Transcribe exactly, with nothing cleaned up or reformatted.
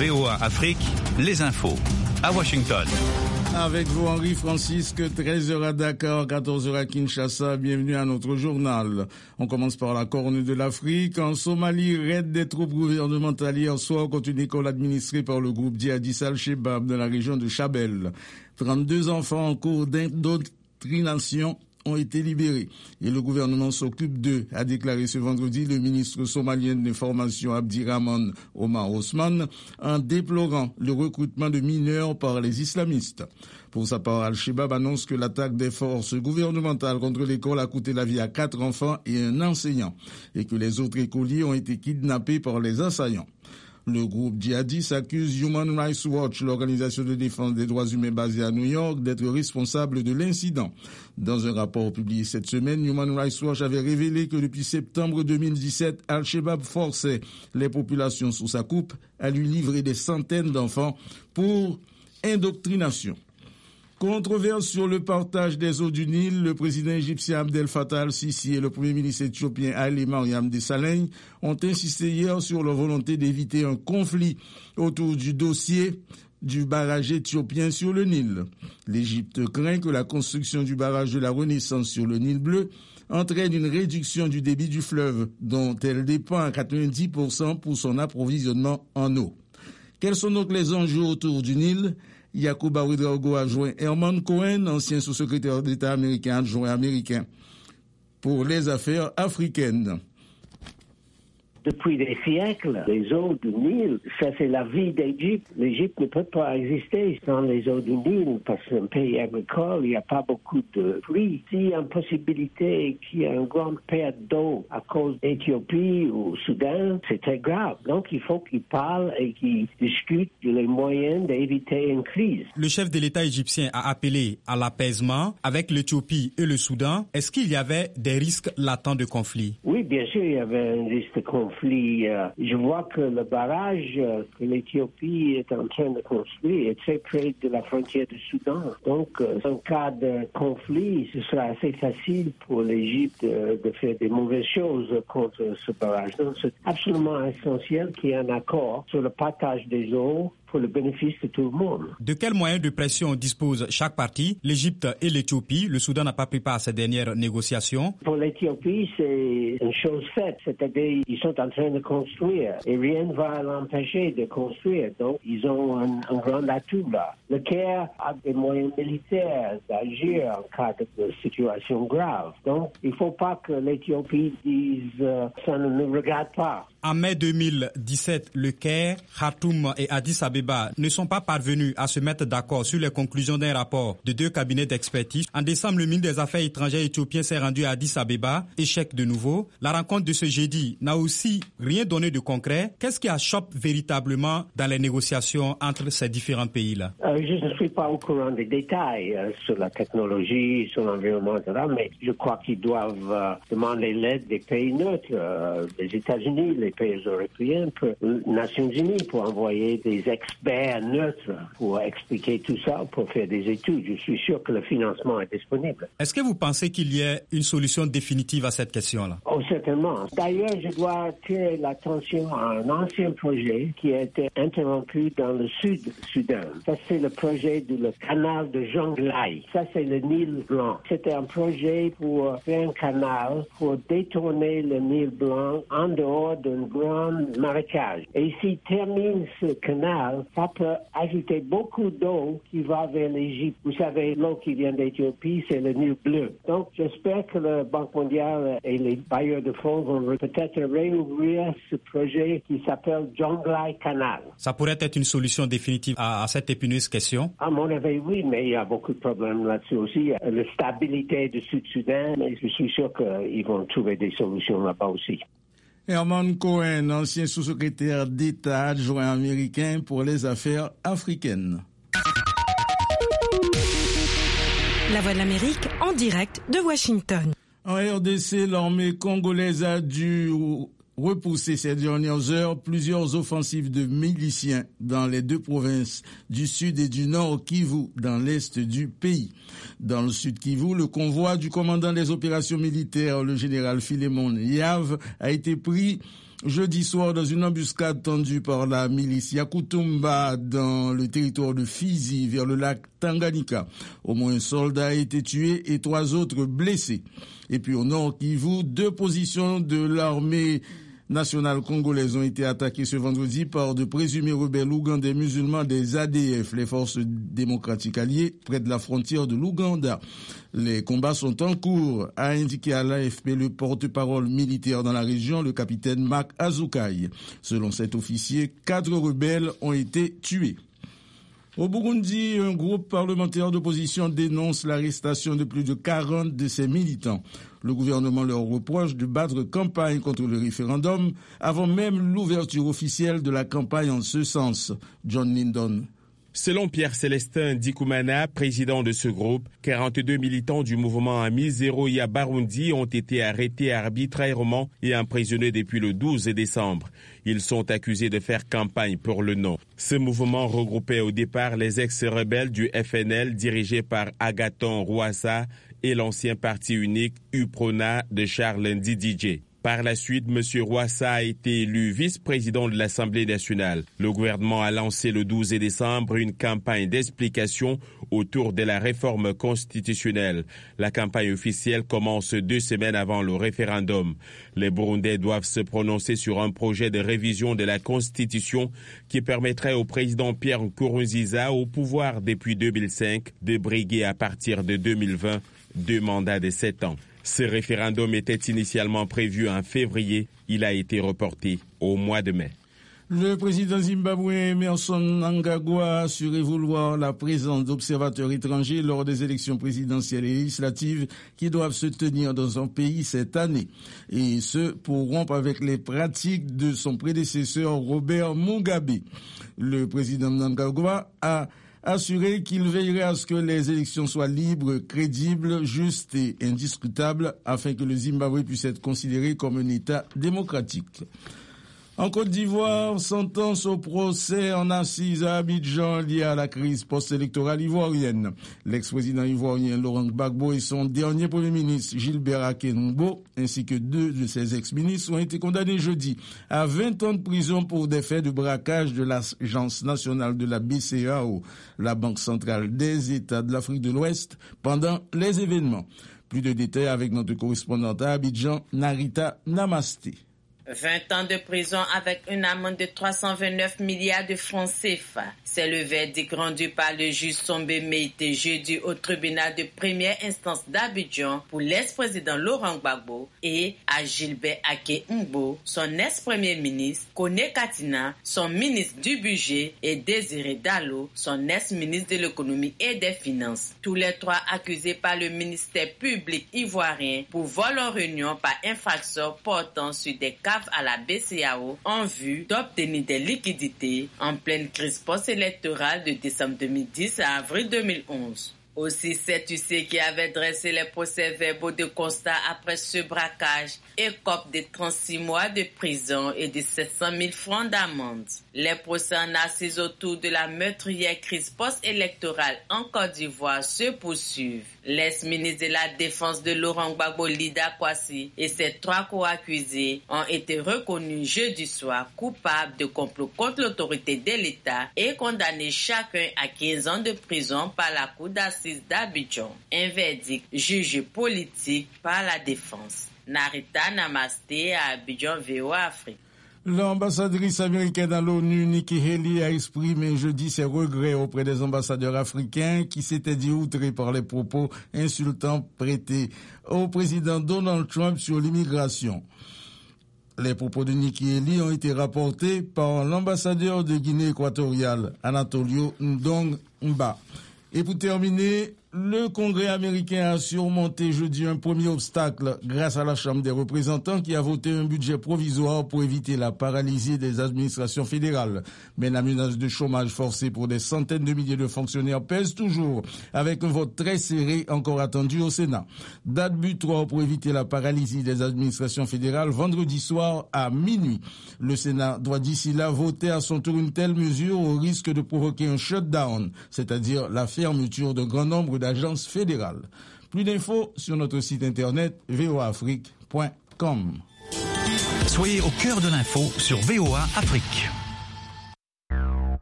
V O A Afrique, les infos. À Washington. Avec vous, Henri Francisque, treize heures à Dakar, quatorze heures à Kinshasa. Bienvenue à notre journal. On commence par la Corne de l'Afrique. En Somalie, raid des troupes gouvernementales hier soir contre une école administrée par le groupe djihadiste Al-Shabaab dans la région de Shabelle. trente-deux enfants en cours d'indoctrination ont été libérés et le gouvernement s'occupe d'eux, a déclaré ce vendredi le ministre somalien de l'information Abdirahman Omar Osman, en déplorant le recrutement de mineurs par les islamistes. Pour sa part, Al-Shabaab annonce que l'attaque des forces gouvernementales contre l'école a coûté la vie à quatre enfants et un enseignant et que les autres écoliers ont été kidnappés par les assaillants. Le groupe djihadiste accuse Human Rights Watch, l'organisation de défense des droits humains basée à New York, d'être responsable de l'incident. Dans un rapport publié cette semaine, Human Rights Watch avait révélé que depuis septembre deux mille dix-sept, Al-Shabaab forçait les populations sous sa coupe à lui livrer des centaines d'enfants pour indoctrination. Controverse sur le partage des eaux du Nil, le président égyptien Abdel Fattah al-Sisi et le premier ministre éthiopien Haile Mariam Desalegn ont insisté hier sur leur volonté d'éviter un conflit autour du dossier du barrage éthiopien sur le Nil. L'Égypte craint que la construction du barrage de la Renaissance sur le Nil bleu entraîne une réduction du débit du fleuve, dont elle dépend à quatre-vingt-dix pour cent pour son approvisionnement en eau. Quels sont donc les enjeux autour du Nil ? Yacouba Ouedraogo a joint Herman Cohen, ancien sous-secrétaire d'État américain, adjoint américain pour les affaires africaines. Depuis des siècles, les eaux du Nil, ça c'est la vie d'Égypte. L'Égypte ne peut pas exister sans les eaux du Nil parce que c'est un pays agricole, il n'y a pas beaucoup de pluie. S'il y a une possibilité qu'il y ait une grande perte d'eau à cause d'Éthiopie ou Soudan, c'est très grave. Donc il faut qu'ils parlent et qu'ils discutent les moyens d'éviter une crise. Le chef de l'État égyptien a appelé à l'apaisement avec l'Éthiopie et le Soudan. Est-ce qu'il y avait des risques latents de conflit? Oui, bien sûr, il y avait un risque de conflit. Je vois que le barrage que l'Éthiopie est en train de construire est très près de la frontière du Soudan. Donc, en cas de conflit, ce sera assez facile pour l'Égypte de faire des mauvaises choses contre ce barrage. Donc, c'est absolument essentiel qu'il y ait un accord sur le partage des eaux pour le bénéfice de tout le monde. De quels moyens de pression dispose chaque partie, l'Égypte et l'Éthiopie? Le Soudan n'a pas pris part à ces dernières négociations. Pour l'Éthiopie, c'est une chose faite, c'est-à-dire ils sont en train de construire et rien ne va l'empêcher de construire. Donc, ils ont un, un grand atout là. Le Caire a des moyens militaires d'agir en cas de situation grave. Donc, il ne faut pas que l'Éthiopie dise euh, ça ne nous regarde pas. En mai deux mille dix-sept, le Caire, Khartoum et Addis Abeba ne sont pas parvenus à se mettre d'accord sur les conclusions d'un rapport de deux cabinets d'expertise. En décembre, le ministre des Affaires étrangères éthiopien s'est rendu à Addis Abeba. Échec de nouveau. La rencontre de ce jeudi n'a aussi rien donné de concret. Qu'est-ce qui achoppe véritablement dans les négociations entre ces différents pays-là? euh, Je ne suis pas au courant des détails euh, sur la technologie, sur l'environnement, et cetera, mais je crois qu'ils doivent euh, demander l'aide des pays neutres, euh, des États-Unis, les pays européens, les Nations Unies, pour envoyer des experts neutres pour expliquer tout ça, pour faire des études. Je suis sûr que le financement est disponible. Est-ce que vous pensez qu'il y ait une solution définitive à cette question-là? Oh, certainement. D'ailleurs, je dois attirer l'attention à un ancien projet qui a été interrompu dans le sud du Soudan. Ça, c'est le projet du le canal de Jonglei. Ça, c'est le Nil Blanc. C'était un projet pour faire un canal pour détourner le Nil Blanc en dehors d'un grand marécage. Et s'il termine ce canal, ça peut ajouter beaucoup d'eau qui va vers l'Égypte. Vous savez, l'eau qui vient d'Éthiopie, c'est le Nil bleu. Donc, j'espère que la Banque mondiale et les bailleurs de fonds vont peut-être réouvrir ce projet qui s'appelle Jonglei Canal. Ça pourrait être une solution définitive à, à cette épineuse question? À mon avis, oui, mais il y a beaucoup de problèmes là-dessus aussi. La stabilité du Sud-Soudan, mais je suis sûr qu'ils vont trouver des solutions là-bas aussi. Herman Cohen, ancien sous-secrétaire d'État adjoint américain pour les affaires africaines. La Voix de l'Amérique en direct de Washington. En R D C, l'armée congolaise a dû repousser ces dernières heures plusieurs offensives de miliciens dans les deux provinces du Sud et du Nord Kivu, dans l'Est du pays. Dans le Sud Kivu, le convoi du commandant des opérations militaires, le général Philémon Yave, a été pris Jeudi soir, dans une embuscade tendue par la milice Yakutumba dans le territoire de Fizi vers le lac Tanganyika. Au moins un soldat a été tué et trois autres blessés. Et puis au nord Kivu, deux positions de l'armée nationales congolaises ont été attaquées ce vendredi par de présumés rebelles ougandais musulmans des A D F, les forces démocratiques alliées, près de la frontière de l'Ouganda. Les combats sont en cours, a indiqué à l'A F P le porte-parole militaire dans la région, le capitaine Mark Azukai. Selon cet officier, quatre rebelles ont été tués. Au Burundi, un groupe parlementaire d'opposition dénonce l'arrestation de plus de quarante de ses militants. Le gouvernement leur reproche de battre campagne contre le référendum avant même l'ouverture officielle de la campagne en ce sens. John Lindon. Selon Pierre Célestin Dikoumana, président de ce groupe, quarante-deux militants du mouvement Amizero Ya Barundi ont été arrêtés arbitrairement et emprisonnés depuis le douze décembre. Ils sont accusés de faire campagne pour le non. Ce mouvement regroupait au départ les ex-rebelles du F N L dirigés par Agathon Rwasa et l'ancien parti unique U P R O N A de Charles Ndididje. Par la suite, M. Rwasa a été élu vice-président de l'Assemblée nationale. Le gouvernement a lancé le douze décembre une campagne d'explication autour de la réforme constitutionnelle. La campagne officielle commence deux semaines avant le référendum. Les Burundais doivent se prononcer sur un projet de révision de la Constitution qui permettrait au président Pierre Nkurunziza, au pouvoir depuis deux mille cinq, de briguer à partir de deux mille vingt deux mandats de sept ans. Ce référendum était initialement prévu en février. Il a été reporté au mois de mai. Le président zimbabwéen Emmerson Mnangagwa a assuré vouloir la présence d'observateurs étrangers lors des élections présidentielles et législatives qui doivent se tenir dans son pays cette année. Et ce, pour rompre avec les pratiques de son prédécesseur Robert Mugabe. Le président Mnangagwa a assuré qu'il veillerait à ce que les élections soient libres, crédibles, justes et indiscutables afin que le Zimbabwe puisse être considéré comme un État démocratique. En Côte d'Ivoire, sentence au procès en assises à Abidjan lié à la crise post-électorale ivoirienne. L'ex-président ivoirien Laurent Gbagbo et son dernier premier ministre Gilbert Akénoubo, ainsi que deux de ses ex-ministres, ont été condamnés jeudi à vingt ans de prison pour des faits de braquage de l'Agence nationale de la B C E A O, la Banque centrale des États de l'Afrique de l'Ouest, pendant les événements. Plus de détails avec notre correspondante à Abidjan, Narita Namasté. vingt ans de prison avec une amende de trois cent vingt-neuf milliards de francs C F A. C'est le verdict rendu par le juge Sombe Meïté jeudi au tribunal de première instance d'Abidjan pour l'ex-président Laurent Gbagbo et à Gilbert Akénoubo, son ex-premier ministre, Kone Katina, son ministre du budget, et Désiré Dallo, son ex-ministre de l'économie et des finances. Tous les trois accusés par le ministère public ivoirien pour vol en réunion par infraction portant sur des cas à la B C E A O en vue d'obtenir des liquidités en pleine crise post-électorale de décembre deux mille dix à avril deux mille onze. Aussi, sept huissiers qui avaient dressé les procès-verbaux de constat après ce braquage écopent de trente-six mois de prison et de sept cent mille francs d'amende. Les procès en assises autour de la meurtrière crise post-électorale en Côte d'Ivoire se poursuivent. L'ex-ministre de la Défense de Laurent Gbagbo, Lida Kwasi, et ses trois co-accusés ont été reconnus jeudi soir coupables de complot contre l'autorité de l'État et condamnés chacun à quinze ans de prison par la cour d'assises d'Abidjan. Un verdict jugé politique par la défense. Narita Namasté à Abidjan, V O A Afrique. L'ambassadrice américaine à l'ONU, Nikki Haley, a exprimé jeudi ses regrets auprès des ambassadeurs africains qui s'étaient dit outrés par les propos insultants prêtés au président Donald Trump sur l'immigration. Les propos de Nikki Haley ont été rapportés par l'ambassadeur de Guinée équatoriale, Anatolio Ndong-Mba. Et pour terminer, le Congrès américain a surmonté jeudi un premier obstacle grâce à la Chambre des représentants qui a voté un budget provisoire pour éviter la paralysie des administrations fédérales. Mais la menace de chômage forcé pour des centaines de milliers de fonctionnaires pèse toujours, avec un vote très serré encore attendu au Sénat. Date butoir pour éviter la paralysie des administrations fédérales vendredi soir à minuit. Le Sénat doit d'ici là voter à son tour une telle mesure au risque de provoquer un shutdown, c'est-à-dire la fermeture d'un grand nombre d'agences fédérales. Plus d'infos sur notre site internet v o afrique point com. Soyez au cœur de l'info sur V O A Afrique.